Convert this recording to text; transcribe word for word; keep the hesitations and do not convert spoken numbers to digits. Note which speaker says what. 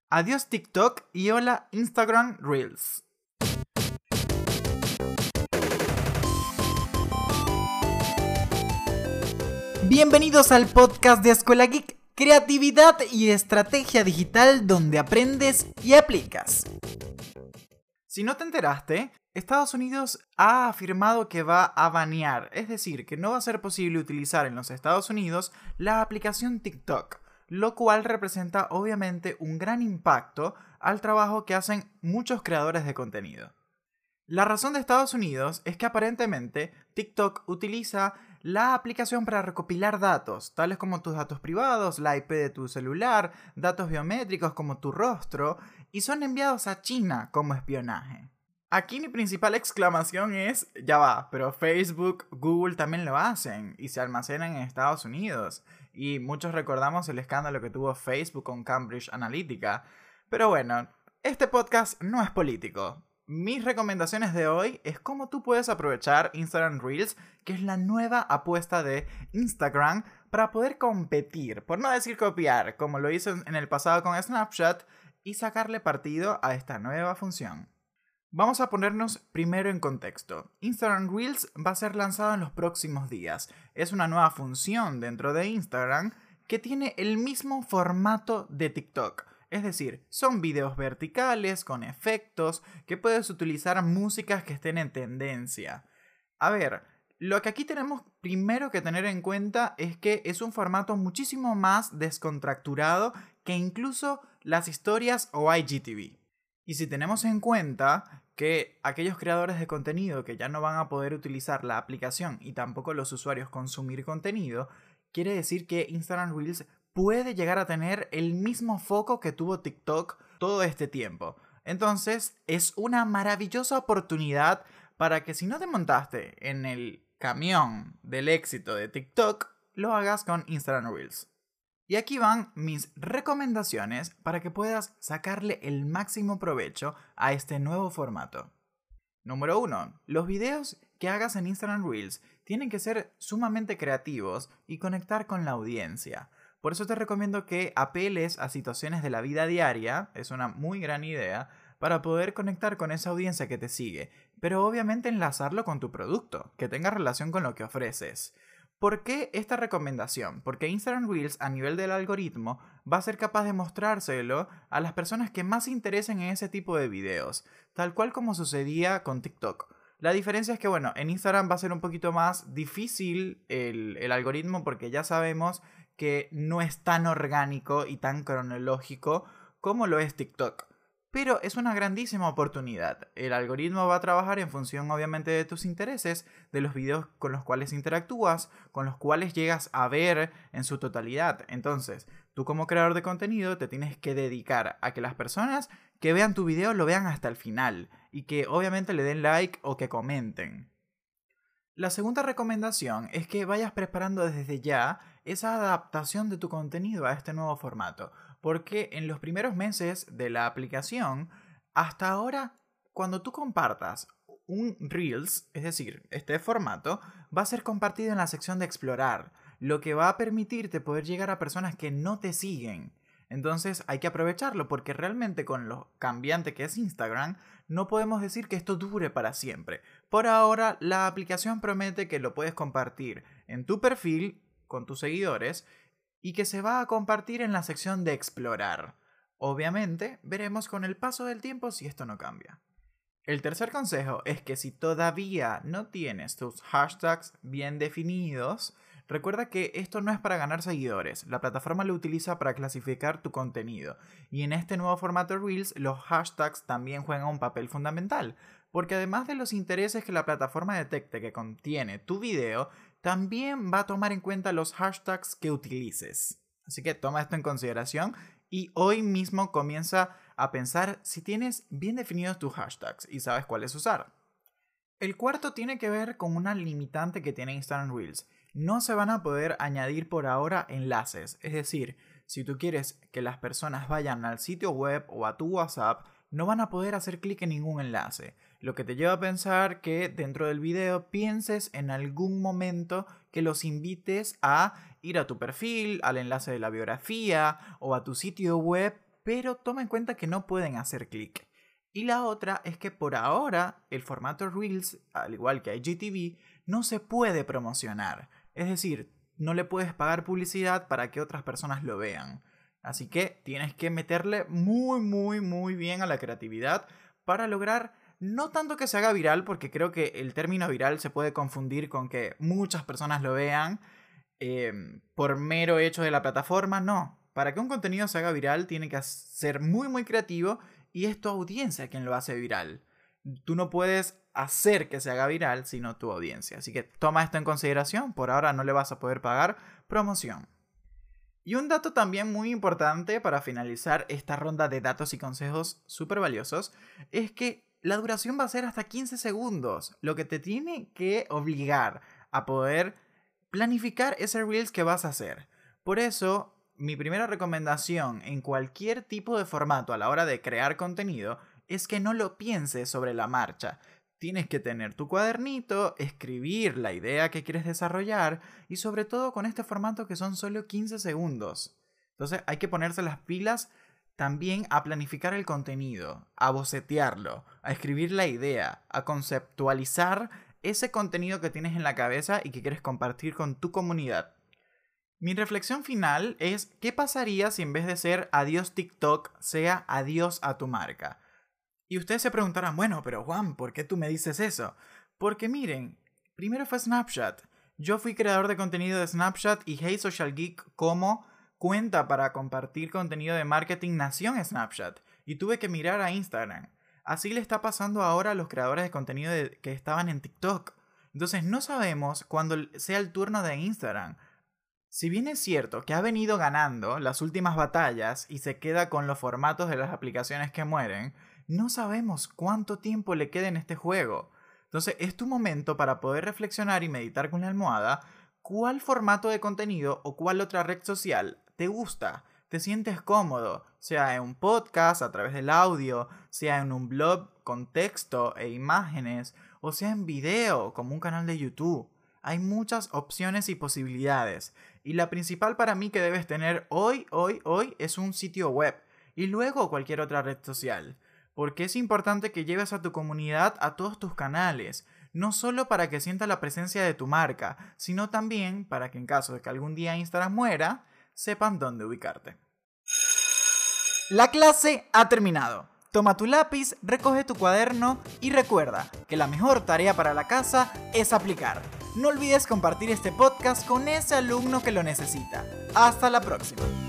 Speaker 1: Adiós TikTok y hola Instagram Reels. Bienvenidos al podcast de Escuela Geek, creatividad y estrategia digital donde aprendes y aplicas. Si no te enteraste, Estados Unidos ha afirmado que va a banear, es decir, que no va a ser posible utilizar en los Estados Unidos la aplicación TikTok, lo cual representa obviamente un gran impacto al trabajo que hacen muchos creadores de contenido. La razón de Estados Unidos es que aparentemente TikTok utiliza la aplicación para recopilar datos, tales como tus datos privados, la I P de tu celular, datos biométricos como tu rostro, y son enviados a China como espionaje. Aquí mi principal exclamación es, ya va, pero Facebook, Google también lo hacen y se almacenan en Estados Unidos. Y muchos recordamos el escándalo que tuvo Facebook con Cambridge Analytica. Pero bueno, este podcast no es político. Mis recomendaciones de hoy es cómo tú puedes aprovechar Instagram Reels, que es la nueva apuesta de Instagram, para poder competir, por no decir copiar, como lo hizo en el pasado con Snapchat, y sacarle partido a esta nueva función. Vamos a ponernos primero en contexto. Instagram Reels va a ser lanzado en los próximos días. Es una nueva función dentro de Instagram que tiene el mismo formato de TikTok. Es decir, son videos verticales con efectos que puedes utilizar músicas que estén en tendencia. A ver, lo que aquí tenemos primero que tener en cuenta es que es un formato muchísimo más descontracturado que incluso las historias o I G T V. Y si tenemos en cuenta que aquellos creadores de contenido que ya no van a poder utilizar la aplicación y tampoco los usuarios consumir contenido, quiere decir que Instagram Reels puede llegar a tener el mismo foco que tuvo TikTok todo este tiempo. Entonces, es una maravillosa oportunidad para que si no te montaste en el camión del éxito de TikTok, lo hagas con Instagram Reels. Y aquí van mis recomendaciones para que puedas sacarle el máximo provecho a este nuevo formato. Número uno. Los videos que hagas en Instagram Reels tienen que ser sumamente creativos y conectar con la audiencia. Por eso te recomiendo que apeles a situaciones de la vida diaria, es una muy gran idea, para poder conectar con esa audiencia que te sigue, pero obviamente enlazarlo con tu producto, que tenga relación con lo que ofreces. ¿Por qué esta recomendación? Porque Instagram Reels a nivel del algoritmo va a ser capaz de mostrárselo a las personas que más se interesen en ese tipo de videos, tal cual como sucedía con TikTok. La diferencia es que, bueno, en Instagram va a ser un poquito más difícil el, el algoritmo porque ya sabemos que no es tan orgánico y tan cronológico como lo es TikTok. Pero es una grandísima oportunidad. El algoritmo va a trabajar en función obviamente de tus intereses, de los videos con los cuales interactúas, con los cuales llegas a ver en su totalidad. Entonces, tú como creador de contenido te tienes que dedicar a que las personas que vean tu video lo vean hasta el final y que obviamente le den like o que comenten. La segunda recomendación es que vayas preparando desde ya esa adaptación de tu contenido a este nuevo formato, porque en los primeros meses de la aplicación, hasta ahora, cuando tú compartas un Reels, es decir, este formato, va a ser compartido en la sección de explorar, lo que va a permitirte poder llegar a personas que no te siguen. Entonces hay que aprovecharlo porque realmente con lo cambiante que es Instagram no podemos decir que esto dure para siempre. Por ahora la aplicación promete que lo puedes compartir en tu perfil con tus seguidores y que se va a compartir en la sección de explorar. Obviamente veremos con el paso del tiempo si esto no cambia. El tercer consejo es que si todavía no tienes tus hashtags bien definidos, recuerda que esto no es para ganar seguidores, la plataforma lo utiliza para clasificar tu contenido. Y en este nuevo formato Reels, los hashtags también juegan un papel fundamental, porque además de los intereses que la plataforma detecte que contiene tu video, también va a tomar en cuenta los hashtags que utilices. Así que toma esto en consideración y hoy mismo comienza a pensar si tienes bien definidos tus hashtags y sabes cuáles usar. El cuarto tiene que ver con una limitante que tiene Instagram Reels. No se van a poder añadir por ahora enlaces, es decir, si tú quieres que las personas vayan al sitio web o a tu WhatsApp, no van a poder hacer clic en ningún enlace, lo que te lleva a pensar que dentro del video pienses en algún momento que los invites a ir a tu perfil, al enlace de la biografía o a tu sitio web pero toma en cuenta que no pueden hacer clic. Y la otra es que por ahora el formato Reels, al igual que I G T V, no se puede promocionar. Es decir, no le puedes pagar publicidad para que otras personas lo vean. Así que tienes que meterle muy, muy, muy bien a la creatividad para lograr no tanto que se haga viral, porque creo que el término viral se puede confundir con que muchas personas lo vean eh, por mero hecho de la plataforma. No, para que un contenido se haga viral tiene que ser muy, muy creativo y es tu audiencia quien lo hace viral. Tú no puedes hacer que se haga viral, sino tu audiencia. Así que toma esto en consideración. Por ahora no le vas a poder pagar promoción. Y un dato también muy importante para finalizar esta ronda de datos y consejos súper valiosos es que la duración va a ser hasta quince segundos, lo que te tiene que obligar a poder planificar ese Reels que vas a hacer. Por eso, mi primera recomendación en cualquier tipo de formato a la hora de crear contenido es que no lo pienses sobre la marcha. Tienes que tener tu cuadernito, escribir la idea que quieres desarrollar y sobre todo con este formato que son solo quince segundos. Entonces hay que ponerse las pilas también a planificar el contenido, a bocetearlo, a escribir la idea, a conceptualizar ese contenido que tienes en la cabeza y que quieres compartir con tu comunidad. Mi reflexión final es: ¿qué pasaría si en vez de ser adiós TikTok sea adiós a tu marca? Y ustedes se preguntarán, bueno, pero Juan, ¿por qué tú me dices eso? Porque miren, primero fue Snapchat. Yo fui creador de contenido de Snapchat y Hey Social Geek como cuenta para compartir contenido de marketing nació en Snapchat. Y tuve que mirar a Instagram. Así le está pasando ahora a los creadores de contenido de, que estaban en TikTok. Entonces no sabemos cuándo sea el turno de Instagram. Si bien es cierto que ha venido ganando las últimas batallas y se queda con los formatos de las aplicaciones que mueren, no sabemos cuánto tiempo le queda en este juego. Entonces es tu momento para poder reflexionar y meditar con la almohada cuál formato de contenido o cuál otra red social te gusta, te sientes cómodo, sea en un podcast a través del audio, sea en un blog con texto e imágenes, o sea en video como un canal de YouTube. Hay muchas opciones y posibilidades. Y la principal para mí que debes tener hoy, hoy, hoy es un sitio web. Y luego cualquier otra red social. Porque es importante que lleves a tu comunidad a todos tus canales. No solo para que sienta la presencia de tu marca, sino también para que en caso de que algún día Instagram muera, sepan dónde ubicarte. La clase ha terminado. Toma tu lápiz, recoge tu cuaderno y recuerda que la mejor tarea para la casa es aplicar. No olvides compartir este podcast con ese alumno que lo necesita. Hasta la próxima.